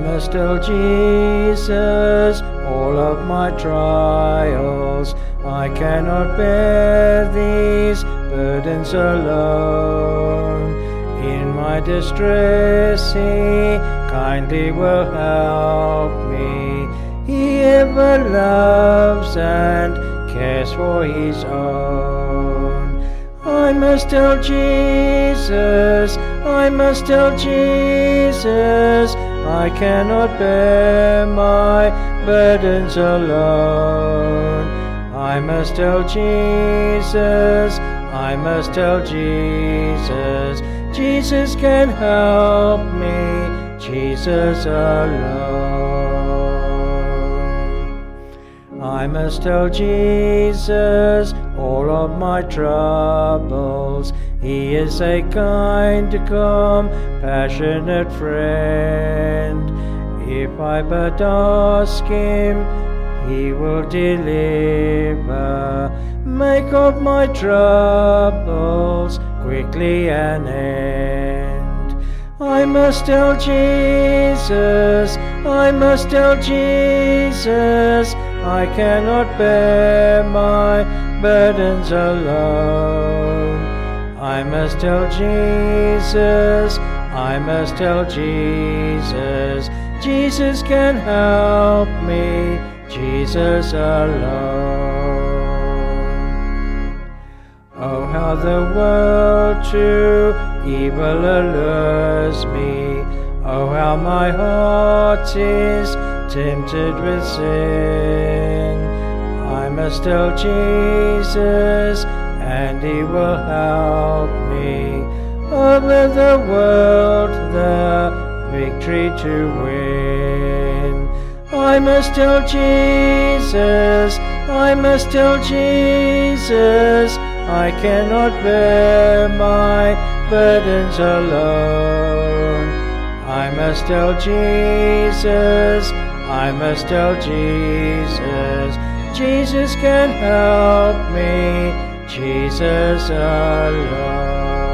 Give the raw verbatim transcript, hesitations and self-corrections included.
must tell Jesus all of my trials. I cannot bear these burdens alone. In my distress He kindly will help me. He ever loves and cares for His own. I must tell Jesus, I must tell Jesus, I cannot bear my burdens alone. I must tell Jesus, I must tell Jesus, Jesus can help me, Jesus alone. I must tell Jesus all of my troubles. He is a kind, compassionate friend. If I but ask Him, He will deliver. Make of my troubles quickly an end. I must tell Jesus, I must tell Jesus, I cannot bear my burdens alone. I must tell Jesus, I must tell Jesus, Jesus can help me, Jesus alone. Oh, how the world to evil allures me. Oh, how my heart is tempted with sin. I must tell Jesus, and He will help me over the world the victory to win. I must tell Jesus, I must tell Jesus, I cannot bear my burdens alone. I must tell Jesus, I must tell Jesus, Jesus can help me, Jesus alone.